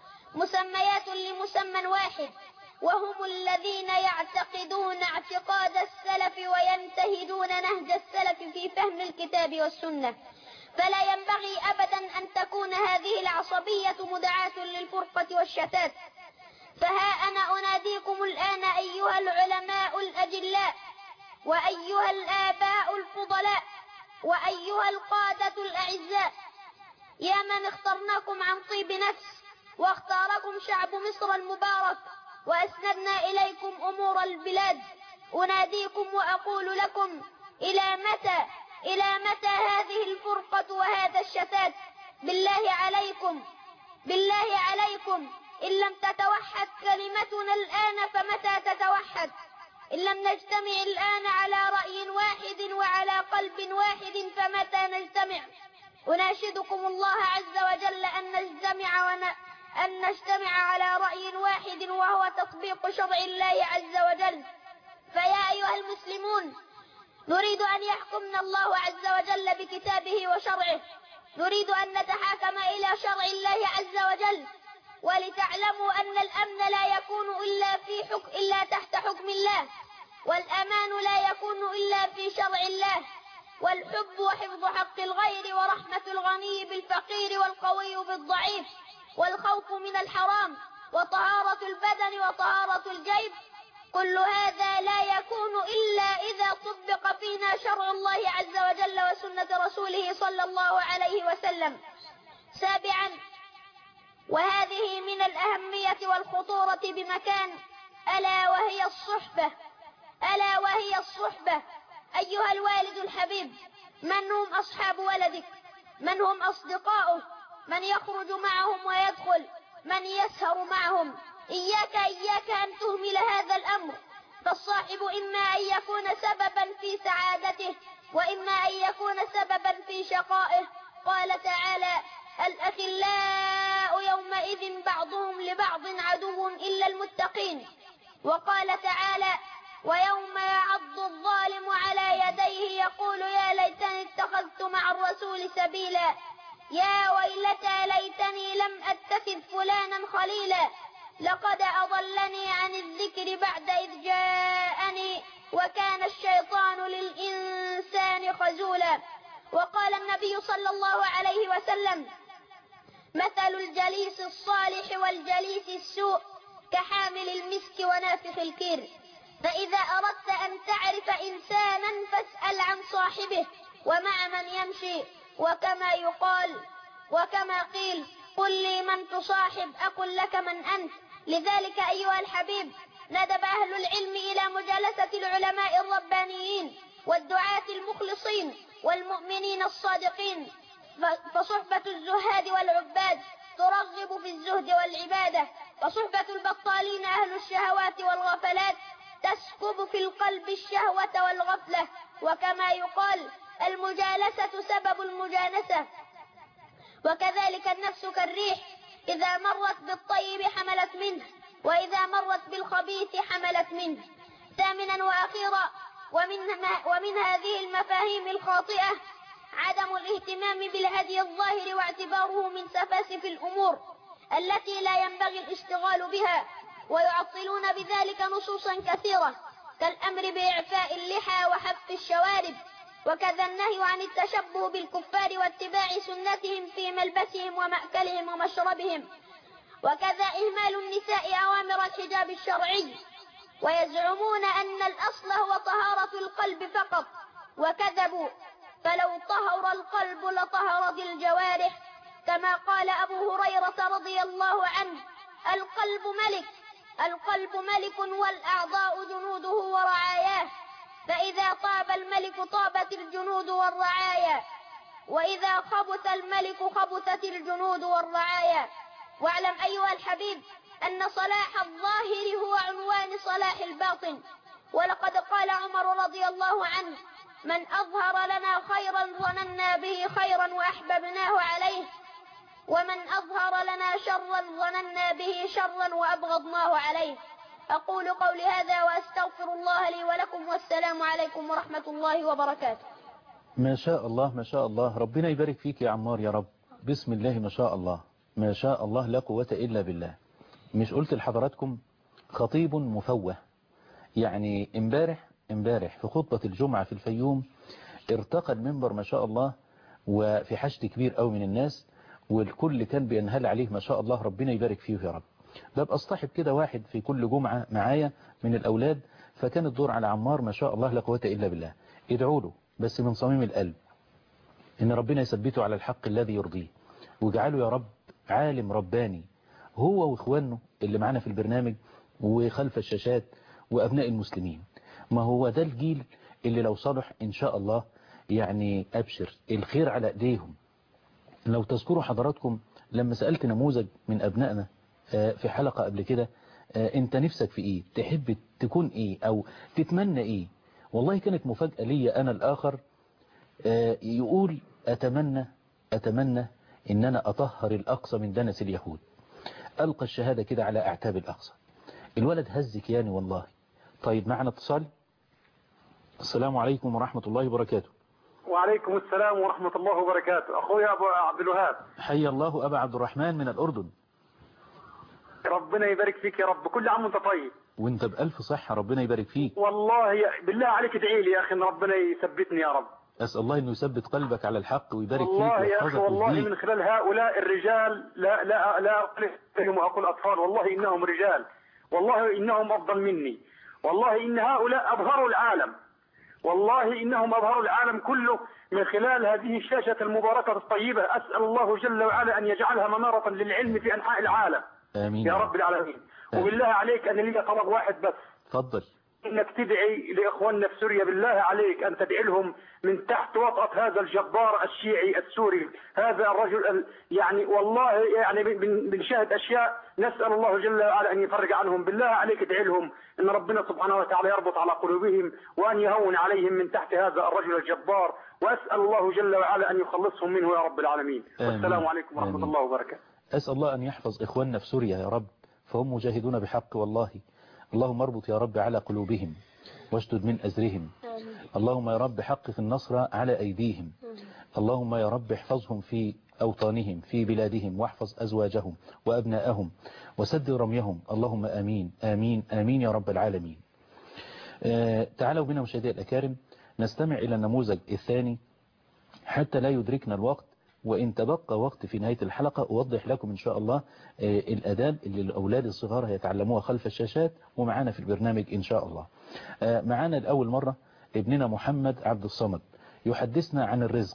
مسميات لمسمى واحد، وهم الذين يعتقدون اعتقاد السلف وينتهجون نهج السلف في فهم الكتاب والسنة. فلا ينبغي أبدا أن تكون هذه العصبية مدعاة للفرقة والشتات. فها أنا أناديكم الآن أيها العلماء الأجلاء، وأيها الآباء الفضلاء، وأيها القادة الأعزاء، يا من اخترناكم عن طيب نفس، واختاركم شعب مصر المبارك، وأسندنا إليكم أمور البلاد، أناديكم وأقول لكم: إلى متى إلى متى هذه الفرقة وهذا الشتات؟ بالله عليكم بالله عليكم إن لم تتوحد كلمتنا الآن فمتى تتوحد؟ إن لم نجتمع الآن على رأي واحد وعلى قلب واحد فمتى نجتمع؟ أناشدكم الله عز وجل أن نجتمع ون... أن نجتمع على رأي واحد، وهو تطبيق شرع الله عز وجل. فيا أيها المسلمون، نريد أن يحكمنا الله عز وجل بكتابه وشرعه، نريد أن نتحاكم إلى شرع الله عز وجل، ولتعلموا أن الأمن لا يكون إلا, في حكم إلا تحت حكم الله، والأمان لا يكون إلا في شرع الله، والحب وحفظ حق الغير ورحمة الغني بالفقير والقوي بالضعيف، والخوف من الحرام، وطهارة البدن وطهارة الجيب، كل هذا لا يكون إلا إذا طبق فينا شرع الله عز وجل وسنة رسوله صلى الله عليه وسلم. سابعا، وهذه من الأهمية والخطورة بمكان، ألا وهي الصحبة ألا وهي الصحبة أيها الوالد الحبيب، من هم أصحاب ولدك؟ من هم أصدقاؤه؟ من يخرج معهم ويدخل؟ من يسهر معهم؟ إياك إياك أن تهمل هذا الأمر، فالصاحب إما أن يكون سببا في سعادته، وإما أن يكون سببا في شقائه. قال تعالى: الأخلاء يومئذ بعضهم لبعض عدو إلا المتقين. وقال تعالى: ويوم يعض الظالم على يديه يقول يا ليتني اتخذت مع الرسول سبيلا، يا ويلتى ليتني لم أتخذ فلانا خليلا، لقد أضلني عن الذكر بعد إذ جاءني، وكان الشيطان للإنسان خذولا. وقال النبي صلى الله عليه وسلم: مثل الجليس الصالح والجليس السوء كحامل المسك ونافخ الكير. فإذا أردت أن تعرف إنسانا فاسأل عن صاحبه ومع من يمشي، وكما يقال وكما قيل: قل لي من تصاحب أقل لك من أنت. لذلك أيها الحبيب، ندب أهل العلم إلى مجالسة العلماء الربانيين والدعاة المخلصين والمؤمنين الصادقين، فصحبة الزهاد والعباد ترغب في الزهد والعبادة، وصحبة البطالين أهل الشهوات والغفلات تسكب في القلب الشهوة والغفلة. وكما يقال: المجالسة سبب المجانسة. وكذلك النفس كالريح، إذا مرت بالطيب حملت منه، وإذا مرت بالخبيث حملت منه. ثامنا وأخيرا ومن, ومن هذه المفاهيم الخاطئة عدم الاهتمام بالهدي الظاهر واعتباره من سفاسف الأمور التي لا ينبغي الاشتغال بها، ويعطلون بذلك نصوصا كثيرة كالأمر بإعفاء اللحى وحف الشوارب، وكذا النهي عن التشبه بالكفار واتباع سنتهم في ملبسهم ومأكلهم ومشربهم، وكذا إهمال النساء أوامر الحجاب الشرعي، ويزعمون أن الأصل هو طهارة القلب فقط، وكذبوا، فلو طهر القلب لطهرت الجوارح، كما قال أبو هريرة رضي الله عنه: القلب ملك، القلب ملك والأعضاء جنوده ورعاياه، فإذا طاب الملك طابت الجنود والرعايا، وإذا خبث الملك خبثت الجنود والرعايا. واعلم أيها الحبيب أن صلاح الظاهر هو عنوان صلاح الباطن، ولقد قال عمر رضي الله عنه: من أظهر لنا خيرا ظننا به خيرا وأحببناه عليه، ومن أظهر لنا شرا ظننا به شرا وأبغضناه عليه. أقول قولي هذا وأستغفر الله لي ولكم، والسلام عليكم ورحمة الله وبركاته. ما شاء الله ما شاء الله، ربنا يبارك فيك يا عمار يا رب. بسم الله ما شاء الله ما شاء الله، لا قوة إلا بالله. مش قلت لحضراتكم خطيب مفوه؟ يعني امبارح امبارح في خطبة الجمعة في الفيوم ارتقى المنبر ما شاء الله، وفي حشد كبير قوي من الناس، والكل كان بينهال عليه ما شاء الله، ربنا يبارك فيه يا رب. ببقى اصطحب كده واحد في كل جمعة معايا من الأولاد، فكان الدور على عمار ما شاء الله لا قوة إلا بالله. ادعوا له بس من صميم القلب إن ربنا يثبته على الحق الذي يرضيه، وجعله يا رب عالم رباني هو واخوانه اللي معانا في البرنامج وخلف الشاشات وأبناء المسلمين. ما هو ده الجيل اللي لو صلح إن شاء الله يعني أبشر الخير على أيديهم. لو تذكروا حضراتكم لما سألت نموذج من أبنائنا في حلقة قبل كده: أنت نفسك في إيه؟ تحب تكون إيه؟ أو تتمنى إيه؟ والله كانت مفاجأة لي أنا الآخر يقول: أتمنى أتمنى إن أنا أطهر الأقصى من دنس اليهود. ألقى الشهادة كده على أعتاب الأقصى. الولد هز كياني والله. طيب معنا اتصال. السلام عليكم ورحمة الله وبركاته. وعليكم السلام ورحمة الله وبركاته. أخويا أبو عبد الوهاب. حي الله أبا عبد الرحمن من الأردن. ربنا يبارك فيك يا رب، كل عام وانت طيب. وانت بألف صحة، ربنا يبارك فيك. والله يا بالله عليك ادعي لي يا أخي إن ربنا يثبتني يا رب. أسأل الله إنه يثبت قلبك على الحق ويبارك فيك والله يا ويحفظك أخي، والله ويهديك. من خلال هؤلاء الرجال لا لا لا أقولهم وأقول أطفال، والله إنهم رجال، والله إنهم أفضل مني، والله إن هؤلاء أبهروا العالم، والله إنهم أبهروا العالم كله من خلال هذه الشاشة المباركة الطيبة. أسأل الله جل وعلا أن يجعلها منارة للعلم في أنحاء العالم. آمين يا رب العالمين. آمين. وبالله عليك أنا لي طلب واحد بس. تفضل. إنك تدعي لإخواننا في سوريا، بالله عليك أن تدعي لهم من تحت وطأة هذا الجبار الشيعي السوري، هذا الرجل يعني والله يعني بنشاهد أشياء نسأل الله جل وعلا أن يفرج عنهم. بالله عليك ادعي لهم إن ربنا سبحانه وتعالى يربط على قلوبهم وأن يهون عليهم من تحت هذا الرجل الجبار، وأسأل الله جل وعلا أن يخلصهم منه يا رب العالمين. آمين. والسلام عليكم ورحمة آمين. الله وبركاته. أسأل الله أن يحفظ إخواننا في سوريا يا رب، فهم مجاهدون بحق والله. اللهم اربط يا رب على قلوبهم واشدد من أزرهم. اللهم يا رب حقق النصر على أيديهم. اللهم يا رب احفظهم في أوطانهم في بلادهم، واحفظ أزواجهم وأبناءهم وسد رميهم. اللهم آمين آمين آمين يا رب العالمين. آه تعالوا بنا مشاهدي الأكارم نستمع إلى النموذج الثاني حتى لا يدركنا الوقت، وإن تبقى وقت في نهاية الحلقة أوضح لكم إن شاء الله آه الأداب اللي الأولاد الصغار هيتعلموها خلف الشاشات ومعانا في البرنامج إن شاء الله. آه معانا لأول مرة ابننا محمد عبد الصمد يحدثنا عن الرزق.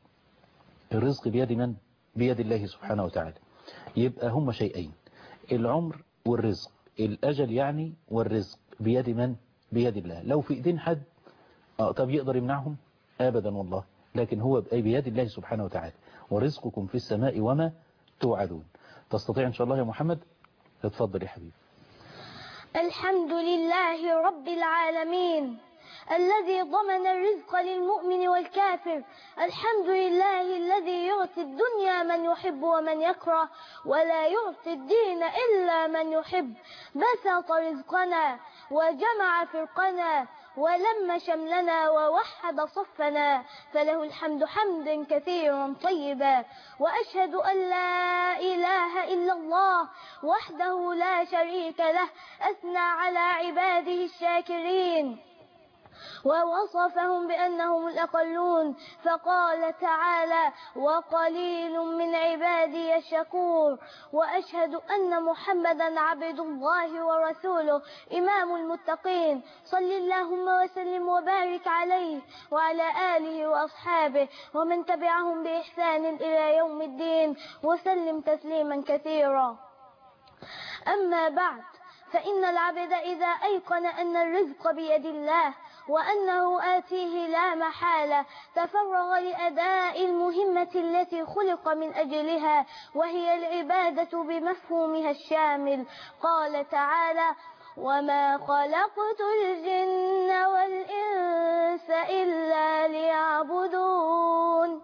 الرزق بيد من؟ بيد الله سبحانه وتعالى. يبقى هم شيئين: العمر والرزق، الأجل يعني والرزق بيد من؟ بيد الله. لو في ايدين حد آه طب يقدر يمنعهم؟ أبدا والله، لكن هو بيد الله سبحانه وتعالى. ورزقكم في السماء وما توعدون. تستطيع إن شاء الله يا محمد؟ اتفضل يا حبيبي. الحمد لله رب العالمين، الذي ضمن الرزق للمؤمن والكافر. الحمد لله الذي يعطي الدنيا من يحب ومن يكره، ولا يعطي الدين إلا من يحب. بسط رزقنا وجمع فرقنا ولم شملنا ووحد صفنا، فله الحمد حمدا كثيرا طيبا. وأشهد أن لا إله إلا الله وحده لا شريك له، أثنى على عباده الشاكرين ووصفهم بأنهم الأقلون، فقال تعالى: وقليل من عبادي الشكور. وأشهد أن محمدا عبد الله ورسوله إمام المتقين، صل اللهم وسلم وبارك عليه وعلى آله وأصحابه ومن تبعهم بإحسان إلى يوم الدين، وسلم تسليما كثيرا. أما بعد، فإن العبد إذا أيقن أن الرزق بيد الله وأنه آتيه لا محالة تفرغ لأداء المهمة التي خلق من أجلها، وهي العبادة بمفهومها الشامل. قال تعالى: وما خلقت الجن والإنس إلا ليعبدون.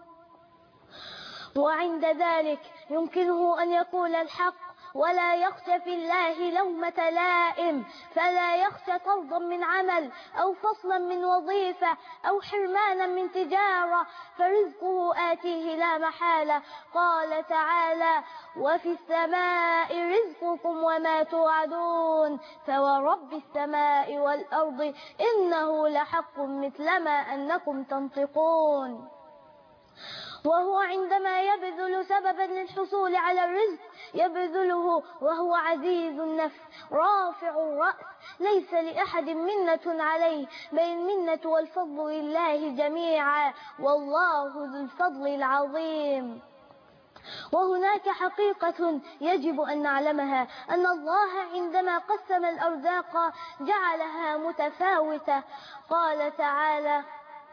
وعند ذلك يمكنه أن يقول الحق ولا يخشى في الله لومة لائم، فلا يخشى طردا من عمل أو فصلا من وظيفة أو حرمانا من تجارة، فرزقه آتيه لا محالة. قال تعالى: وفي السماء رزقكم وما توعدون، فورب السماء والأرض إنه لحق مثلما أنكم تنطقون. وهو عندما يبذل سببا للحصول على الرزق يبذله وهو عزيز النفس رافع الرأس، ليس لأحد منة عليه، بل المنة والفضل لله جميعا، والله ذو الفضل العظيم. وهناك حقيقة يجب أن نعلمها، أن الله عندما قسم الأرزاق جعلها متفاوتة. قال تعالى: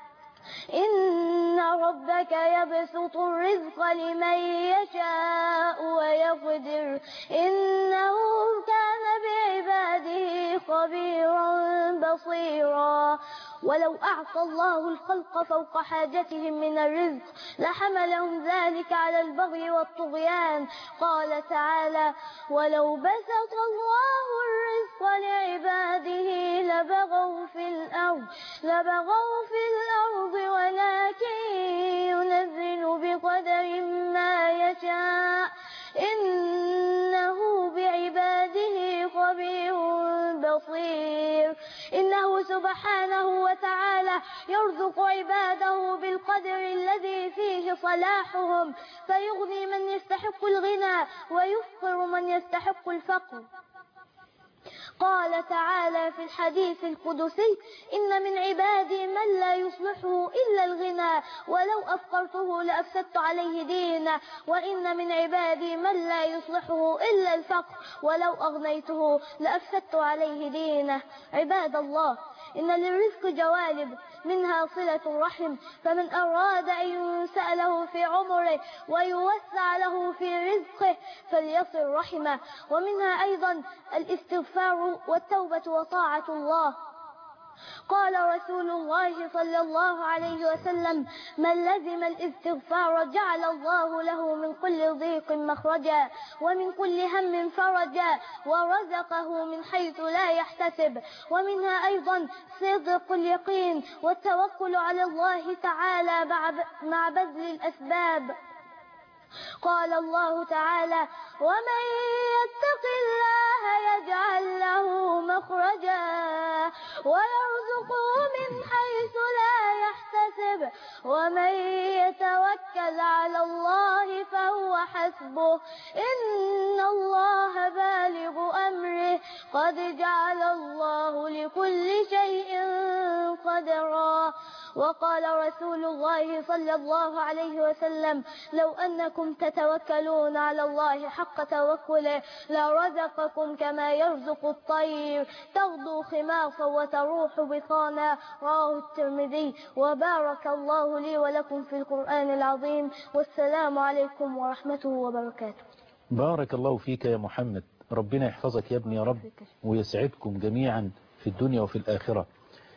إن ربك يبسط الرزق لمن يشاء ويقدر إنه كان بعباده خبيرا بصيرا. ولو أعطى الله الخلق فوق حاجتهم من الرزق لحملهم ذلك على البغي والطغيان. قال تعالى: ولو بسط الله الرزق لعباده لبغوا في الأرض لبغوا في الأرض ولكن ينزل بقدر ما يشاء إنه بعباده خبير بصير. إنه سبحانه وتعالى يرزق عباده بالقدر الذي فيه صلاحهم، فيغني من يستحق الغنى ويفقر من يستحق الفقر. قال تعالى في الحديث القدسي: إن من عبادي من لا يصلحه إلا الغنى ولو أفقرته لأفسدت عليه دينه، وإن من عبادي من لا يصلحه إلا الفقر ولو أغنيته لأفسدت عليه دينه. عباد الله، إن للرزق جوانب، منها صلة الرحم، فمن أراد أن ينسأ له في عمره ويوسع له في رزقه فليصل رحمه. ومنها أيضا الاستغفار والتوبة وطاعة الله. قال رسول الله صلى الله عليه وسلم: من لزم الاستغفار جعل الله له من كل ضيق مخرجا ومن كل هم فرجا ورزقه من حيث لا يحتسب. ومنها أيضا صدق اليقين والتوكل على الله تعالى مع بذل الأسباب. قال الله تعالى: ومن يتق الله يجعل له مخرجا ويرزقه من حيث لا يحتسب ومن يتوكل على الله فهو حسبه إن الله بالغ أمره قد جعل الله لكل شيء قدرا. وقال رسول الله صلى الله عليه وسلم: لو أنكم تتوكلون على الله حق توكله لرزقكم كما يرزق الطير تغدو خماصا وتروح بطانا. رواه الترمذي. وبارك الله لي ولكم في القرآن العظيم، والسلام عليكم ورحمته وبركاته. بارك الله فيك يا محمد، ربنا يحفظك يا ابني يا رب، ويسعدكم جميعا في الدنيا وفي الآخرة.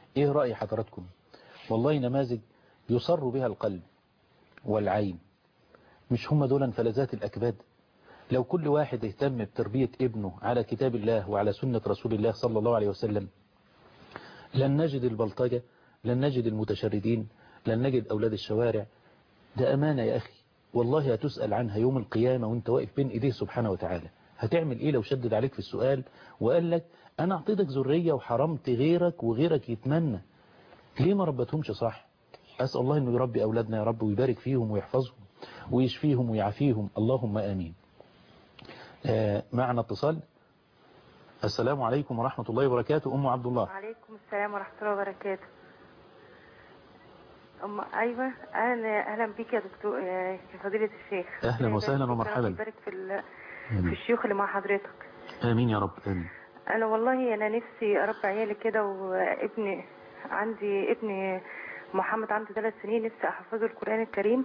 ايه رأي حضراتكم؟ والله نماذج يصر بها القلب والعين. مش هم دول فلذات الأكباد؟ لو كل واحد اهتم بتربية ابنه على كتاب الله وعلى سنة رسول الله صلى الله عليه وسلم لن نجد البلطجة، لن نجد المتشردين، لن نجد أولاد الشوارع. ده أمانة يا أخي، والله هتسأل عنها يوم القيامة وانت واقف بين إيديه سبحانه وتعالى. هتعمل إيه لو شدد عليك في السؤال وقال لك أنا أعطيتك ذرية وحرمت غيرك وغيرك يتمنى؟ ليه ما ربتهمش صح؟ أسأل الله أنه يربي أولادنا يا رب ويبارك فيهم ويحفظهم ويشفيهم ويعافيهم، اللهم آمين. آه معنا اتصال. السلام عليكم ورحمة الله وبركاته. أم عبد الله. وعليكم السلام ورحمة الله وبركاته. أم أيوة، أهلا أهلا بك يا دكتور يا فضيلة الشيخ. أهلا وسهلا ومرحبا. يبارك في في الشيوخ اللي مع حضرتك. آمين يا رب آمين. أنا والله أنا نفسي أربي عيالي كده، وابني عندي ابني محمد عنده ثلاث سنين نفسي أحفظه القرآن الكريم،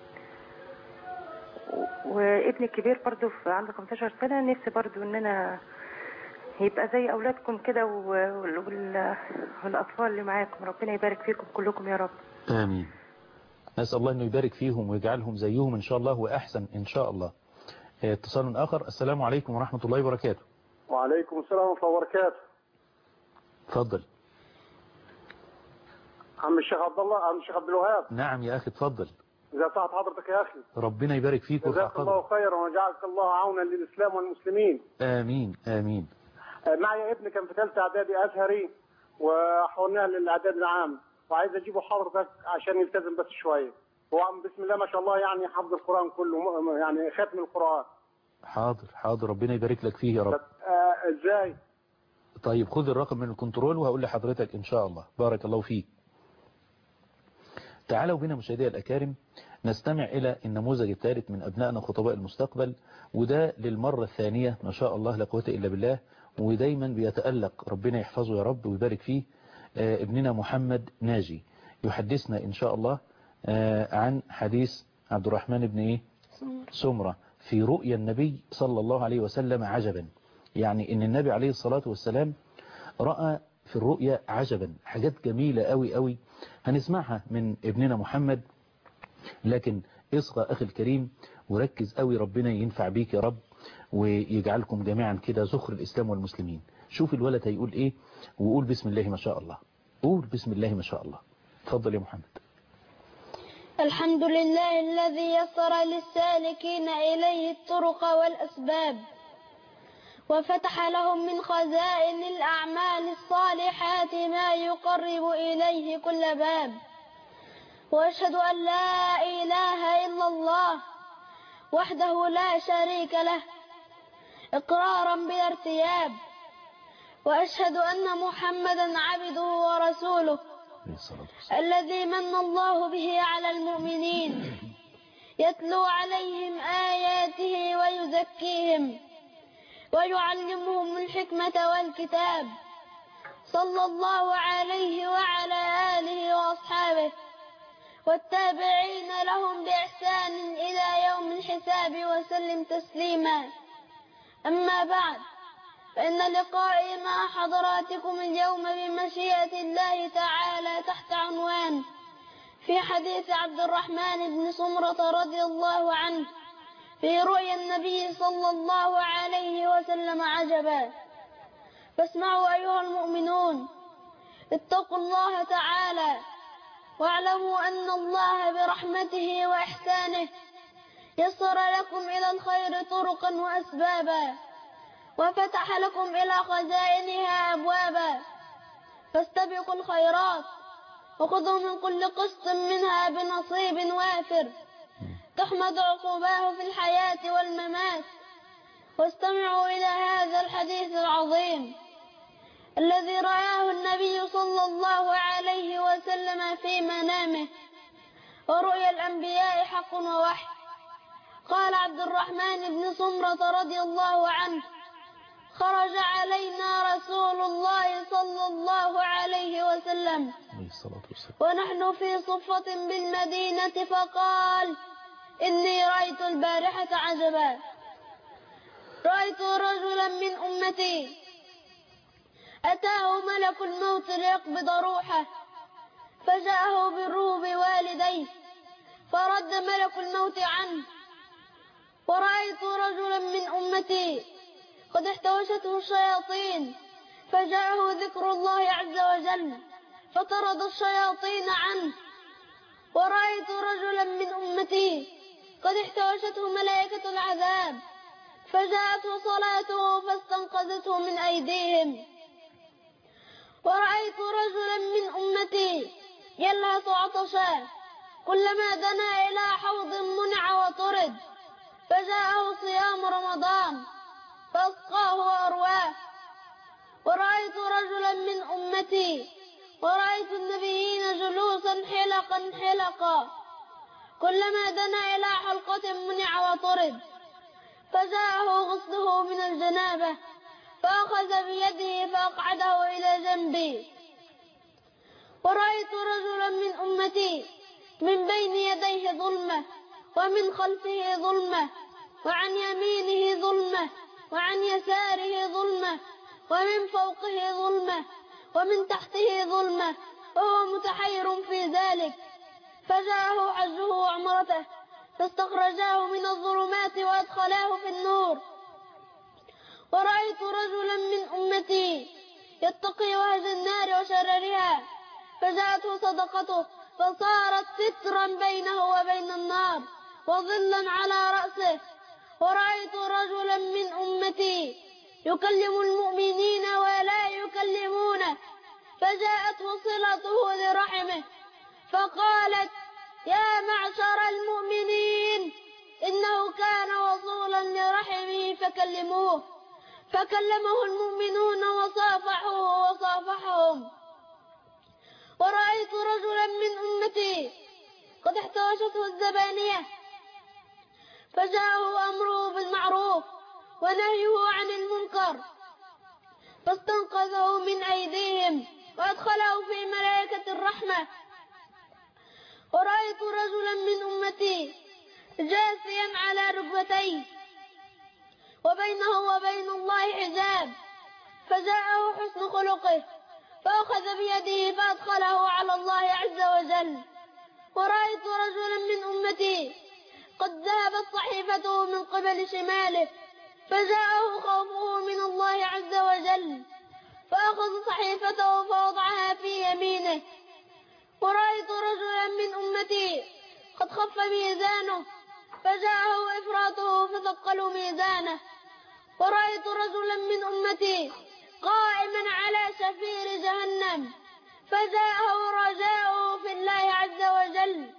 وابني الكبير برضه عنده خمستاشر سنة نفسي برضه إن أنا يبقى زي أولادكم كده والأطفال اللي معاكم. ربنا يبارك فيكم كلكم يا رب. آمين. نسأل الله أنه يبارك فيهم ويجعلهم زيهم إن شاء الله وأحسن إن شاء الله. اتصال آخر. السلام عليكم ورحمة الله وبركاته. وعليكم السلام ورحمة الله وبركاته. اتفضل. عم الشيخ عبد الله، عم الشيخ عبد الوهاب. نعم يا أخي اتفضل. إذا سعد حضرتك يا أخي. ربنا يبارك فيك ويحفظك. جزاك الله خيرا وجعلك الله عونا للإسلام والمسلمين. آمين آمين. معي ابني كان في ثالثة إعدادي أزهري وحولناه للإعداد العام، وعايز أجيبه حضرتك عشان يلتزم بس شوية. هو بسم الله ما شاء الله يعني حفظ القرآن كله، يعني ختم القرآن. حاضر حاضر، ربنا يبارك لك فيه يا رب. آه ازاي؟ طيب خذ الرقم من الكنترول وهقول لحضرتك ان شاء الله. بارك الله فيك. تعالوا بنا مشاهدي الأكارم نستمع إلى النموذج الثالث من أبنائنا خطباء المستقبل، وده للمرة الثانية ما شاء الله لا قوة إلا بالله، ودايما بيتألق ربنا يحفظه يا رب ويبارك فيه. آه ابننا محمد ناجي يحدثنا إن شاء الله آه عن حديث عبد الرحمن بن إيه؟ سمرة في رؤيا النبي صلى الله عليه وسلم عجبا. يعني إن النبي عليه الصلاة والسلام رأى في الرؤيا عجبا، حاجات جميلة قوي قوي هنسمعها من ابننا محمد. لكن اصغى أخي الكريم وركز قوي، ربنا ينفع بيك يا رب ويجعلكم جميعا كده زخر الإسلام والمسلمين. شوف الولد هيقول إيه وقول بسم الله ما شاء الله. قول بسم الله ما شاء الله. تفضل يا محمد. الحمد لله الذي يسر للسالكين إليه الطرق والأسباب، وفتح لهم من خزائن الأعمال الصالحات ما يقرب إليه كل باب. وأشهد أن لا إله إلا الله وحده لا شريك له إقرارا بلا ارتياب. وأشهد أن محمدا عبده ورسوله الذي من الله به على المؤمنين، يتلو عليهم آياته ويزكيهم ويعلمهم الحكمة والكتاب، صلى الله عليه وعلى آله وأصحابه والتابعين لهم بإحسان إلى يوم الحساب وسلم تسليما. أما بعد، فإن لقائي مع حضراتكم اليوم بمشيئة الله تعالى تحت عنوان في حديث عبد الرحمن بن سمرة رضي الله عنه في رؤيا النبي صلى الله عليه وسلم عجبا. فاسمعوا أيها المؤمنون، اتقوا الله تعالى واعلموا أن الله برحمته وإحسانه يسر لكم إلى الخير طرقا وأسبابا، وفتح لكم إلى خزائنها أبوابا. فاستبقوا الخيرات وخذوا من كل قسط منها بنصيب وافر تحمد عقباه في الحياة والممات. واستمعوا إلى هذا الحديث العظيم الذي رآه النبي صلى الله عليه وسلم في منامه. ورؤيا الأنبياء حق ووحي. قال عبد الرحمن بن سمرة رضي الله عنه: خرج علينا رسول الله صلى الله عليه وسلم ونحن في صفة بالمدينة فقال: إني رأيت البارحة عجبا، رأيت رجلا من أمتي أتاه ملك الموت ليقبض روحه فجاءه بالروح بوالديه فرد ملك الموت عنه. ورأيت رجلا من أمتي قد احتوشته الشياطين فجاءه ذكر الله عز وجل فطرد الشياطين عنه. ورأيت رجلا من أمتي قد احتوشته ملائكة العذاب فجاءته صلاته فاستنقذته من أيديهم. ورأيت رجلا من أمتي يلهث عطشا كلما دنا إلى حوض منع وطرد فجاءه صيام رمضان فأسقاه وأرواه. ورأيت رجلا من أمتي ورأيت النبيين جلوسا حلقا حلقا كلما دنا إلى حلقة منع وطرد فجاءه غسله من الجنابة فأخذ بيده فأقعده إلى جنبي. ورأيت رجلا من أمتي من بين يديه ظلمة ومن خلفه ظلمة وعن يمينه ظلمة وعن يساره ظلمة ومن فوقه ظلمة ومن تحته ظلمة وهو متحير في ذلك. فجاءه حجه وعمرته فاستخرجاه من الظلمات وأدخلاه في النور. ورأيت رجلا من أمتي يتقي وهج النار وشررها فجاءته صدقته فصارت سترا بينه وبين النار وظلا على رأسه. ورأيت رجلا من أمتي يكلم المؤمنين ولا يكلمونه فجاءته صلته لرحمه فقالت يا معشر المؤمنين إنه كان وصولا لرحمه فكلموه فكلمه المؤمنون وصافحوه وصافحهم. ورأيت رجلا من أمتي قد احتوشته الزبانية فجاءه أمره بالمعروف ونهيه عن المنكر فاستنقذه من أيديهم وأدخله في ملائكة الرحمة. ورأيت رجلا من أمتي جاثيا على ركبتيه وبينه وبين الله حجاب فجاءه حسن خلقه فأخذ بيده فأدخله على الله عز وجل. ورأيت رجلا من أمتي قد ذهبت صحيفته من قبل شماله فجاءه خوفه من الله عز وجل فأخذ صحيفته فوضعها في يمينه. ورأيت رجلا من أمتي قد خف ميزانه فجاءه إفراطه فثقلوا ميزانه. ورأيت رجلا من أمتي قائما على شفير جهنم فجاءه رجاؤه في الله عز وجل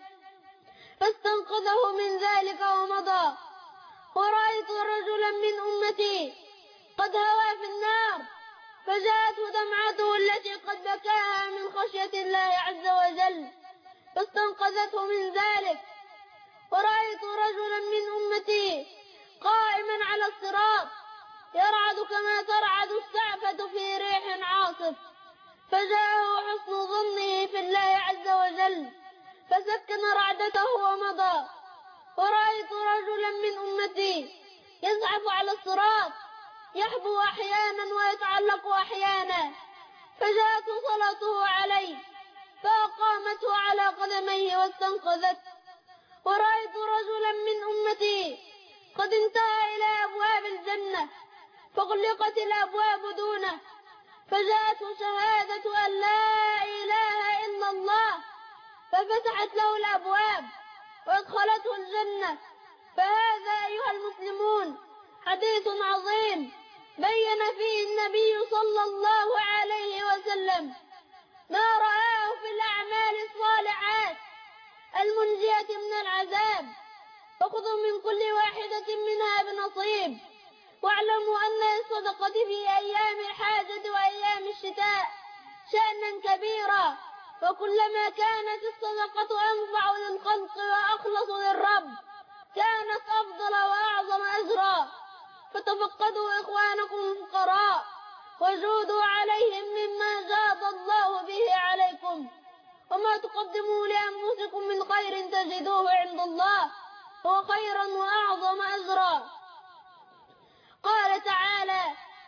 فاستنقذه من ذلك ومضى. ورأيت رجلا من أمتي قد هوى في النار فجاءته دمعته التي قد بكاها من خشية الله عز وجل فاستنقذته من ذلك. ورأيت رجلا من أمتي قائما على الصراط يرعد كما ترعد السعفة في ريح عاصف فجاءه حسن ظنه في الله عز وجل فسكن رعدته ومضى. ورأيت رجلا من أمتي يزحف على الصراط يحبو أحيانا ويتعلق أحيانا فجاءته صلاته عليه فأقامته على قدميه واستنقذته. ورأيت رجلا من أمتي قد انتهى إلى أبواب الجنة فغلقت الأبواب دونه فجاءته شهادة أن لا إله إلا الله ففتحت له الأبواب وادخلته الجنة. فهذا أيها المسلمون حديث عظيم بين فيه النبي صلى الله عليه وسلم ما رآه في الأعمال الصالحات المنجية من العذاب فخذوا من كل واحدة منها بنصيب. واعلموا أن الصدقة في أيام الحاجة وأيام الشتاء شأنا كبيرا وكلما كانت الصدقة أنفع للخلق وأخلص للرب كانت أفضل وأعظم أجرا. فتفقدوا إخوانكم الفقراء وجودوا عليهم مما جاد الله به عليكم وما تقدموا لأنفسكم من خير تجدوه عند الله هو خيرا وأعظم أجرا. قال تعالى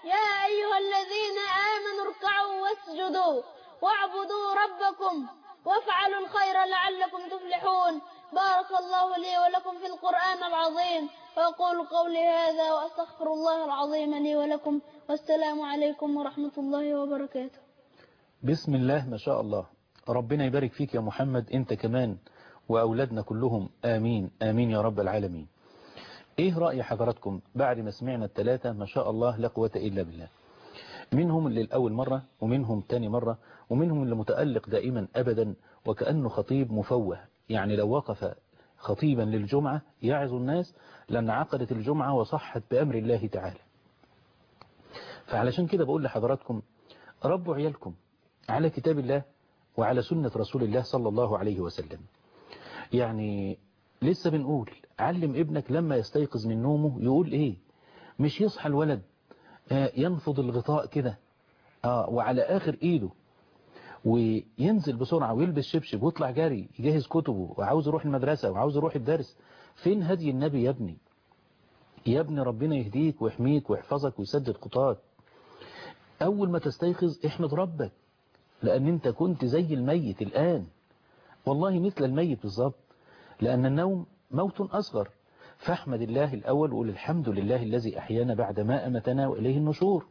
يا أيها الذين آمنوا اركعوا واسجدوا واعبدوا ربكم وافعلوا الخير لعلكم تفلحون. بارك الله لي ولكم في القرآن العظيم، وأقول قولي هذا وأستغفر الله العظيم لي ولكم، والسلام عليكم ورحمة الله وبركاته. بسم الله ما شاء الله. ربنا يبارك فيك يا محمد انت كمان وأولادنا كلهم، آمين آمين يا رب العالمين. ايه رأي حضراتكم بعد ما سمعنا الثلاثة ما شاء الله لا قوة إلا بالله؟ منهم اللي الأول مرة، ومنهم تاني مرة، ومنهم اللي متألق دائما أبدا وكأنه خطيب مفوه، يعني لو وقف خطيبا للجمعة يعظ الناس لأن عقدت الجمعة وصحت بأمر الله تعالى. فعلشان كده بقول لحضراتكم ربوا عيالكم على كتاب الله وعلى سنة رسول الله صلى الله عليه وسلم. يعني لسه بنقول علم ابنك لما يستيقظ من نومه يقول ايه، مش يصحى الولد ينفض الغطاء كده آه وعلى آخر ايده وينزل بسرعة ويلبس شبشب ويطلع جاري يجهز كتبه وعاوز يروح المدرسة وعاوز يروح الدرس. فين هدي النبي يا ابني؟ يا ابني ربنا يهديك ويحميك ويحفظك ويسدد خطاك. أول ما تستيقظ احمد ربك لأن انت كنت زي الميت الآن، والله مثل الميت بالظبط، لأن النوم موت أصغر. فاحمد الله الأول وقول الحمد لله الذي أحيانا بعد ما أمتنا وإليه النشور.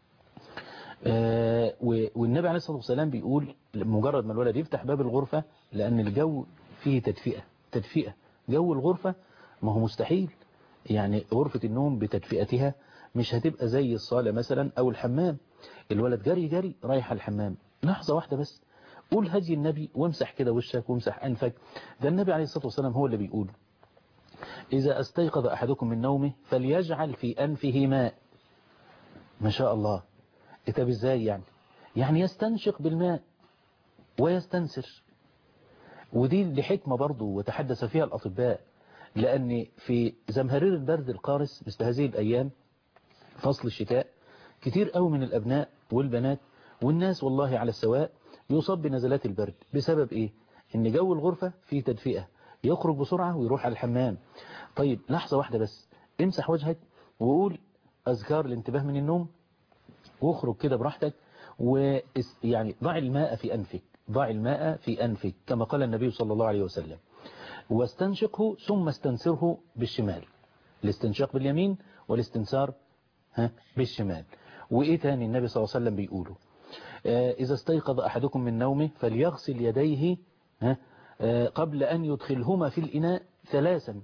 آه والنبي عليه الصلاة والسلام بيقول مجرد ما الولد يفتح باب الغرفة، لأن الجو فيه تدفئة تدفئة جو الغرفة ما هو مستحيل، يعني غرفة النوم بتدفئتها مش هتبقى زي الصالة مثلا أو الحمام. الولد جري جري رايح الحمام، لحظة واحدة بس قول هدي النبي وامسح كده وشك وامسح أنفك. ده النبي عليه الصلاة والسلام هو اللي بيقول إذا استيقظ أحدكم من نومه فليجعل في أنفه ماء. ما شاء الله. طب ازاي يعني؟ يعني يستنشق بالماء ويستنسر. ودي لحكمة برضو وتحدث فيها الأطباء، لأن في زمهرير البرد القارس مثل هذه الأيام فصل الشتاء كتير قوي من الأبناء والبنات والناس والله على السواء يصاب بنزلات البرد. بسبب إيه؟ إن جو الغرفة فيه تدفئة، يخرج بسرعة ويروح على الحمام. طيب لحظة واحدة بس امسح وجهك وقول أذكار الانتباه من النوم واخرج كده براحتك، ويعني ضع الماء في أنفك، ضع الماء في أنفك كما قال النبي صلى الله عليه وسلم، واستنشقه ثم استنسره بالشمال. الاستنشاق باليمين والاستنسار ها بالشمال. وإيه تاني النبي صلى الله عليه وسلم بيقوله؟ آه إذا استيقظ أحدكم من نومه فليغسل يديه ها آه قبل أن يدخلهما في الإناء ثلاثا.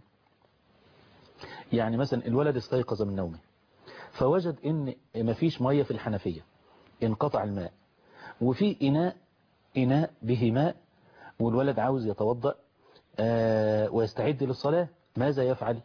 يعني مثلا الولد استيقظ من نومه فوجد ان مفيش مية في الحنفية، انقطع الماء، وفي إناء إناء به ماء والولد عاوز يتوضأ آه ويستعد للصلاة. ماذا يفعل؟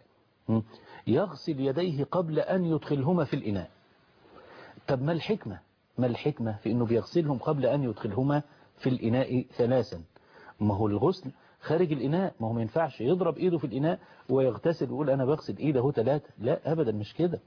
يغسل يديه قبل أن يدخلهما في الإناء. طب ما الحكمة؟ ما الحكمة في أنه بيغسلهم قبل أن يدخلهما في الإناء ثلاثا؟ ما هو الغسل خارج الإناء، ما هو ما ينفعش يضرب إيده في الإناء ويغتسل ويقول أنا بغسل إيده هو ثلاثة. لا أبدا مش كده،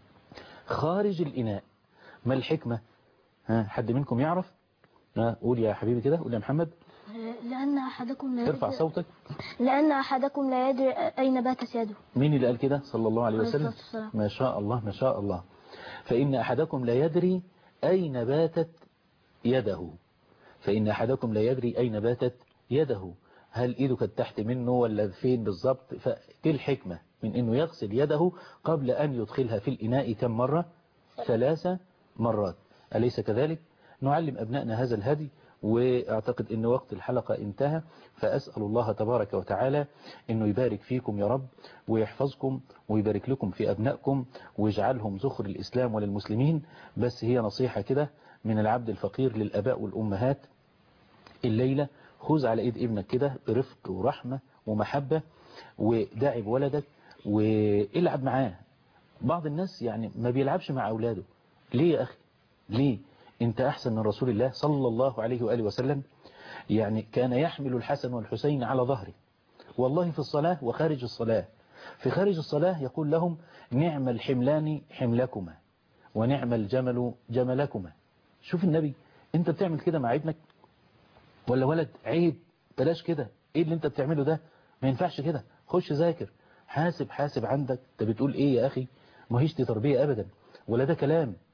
خارج الإناء. ما الحكمة؟ ها حد منكم يعرف؟ ها قول يا حبيبي كده، قول يا محمد. لأن أحدكم لا ارفع يدري صوتك. لأن أحدكم لا يدري أين باتت يده. مين اللي قال كده؟ صلى الله عليه عليه وسلم. الصلاة والسلام. ما شاء الله ما شاء الله. فإن أحدكم لا يدري أين باتت يده، فإن أحدكم لا يدري أين باتت يده، هل إيده كانت تحت منه ولا فين بالضبط. فدي الحكمة من أنه يغسل يده قبل أن يدخلها في الإناء كم مرة؟ ثلاث مرات. أليس كذلك؟ نعلم أبنائنا هذا الهدي، وأعتقد أن وقت الحلقة انتهى، فأسأل الله تبارك وتعالى أنه يبارك فيكم يا رب ويحفظكم ويبارك لكم في أبنائكم ويجعلهم ذخر الإسلام وللمسلمين. بس هي نصيحة كده من العبد الفقير للأباء والأمهات الليلة، خذ على إيد ابنك كده برفق ورحمة ومحبة وداعب ولدك والعب معاه. بعض الناس يعني ما بيلعبش مع أولاده. ليه يا أخي؟ ليه؟ انت أحسن من رسول الله صلى الله عليه وآله وسلم، يعني كان يحمل الحسن والحسين على ظهره والله في الصلاة وخارج الصلاة. في خارج الصلاة يقول لهم نعم الحملان حملكما ونعم الجمل جملكما. شوف النبي، انت بتعمل كده مع ابنك ولا ولد؟ عيب، بلاش كده. ايه اللي انت بتعمله ده؟ ما ينفعش كده. خش ذاكر، حاسب حاسب عندك. انت بتقول ايه يا اخي؟ ما هيش دي تربية ابدا ولا ده كلام.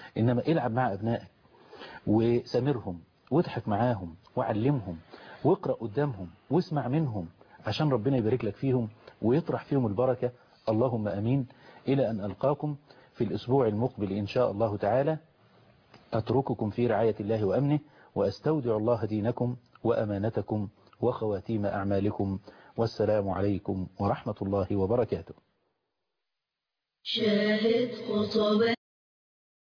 إنما العب مع أبنائك وسامرهم واضحك معاهم وعلمهم واقرأ قدامهم واسمع منهم عشان ربنا يبارك لك فيهم ويطرح فيهم البركة. اللهم أمين. إلى أن ألقاكم في الأسبوع المقبل إن شاء الله تعالى، أترككم في رعاية الله وأمنه، وأستودع الله دينكم وأمانتكم وخواتيم أعمالكم، والسلام عليكم ورحمة الله وبركاته. شاهد خطبة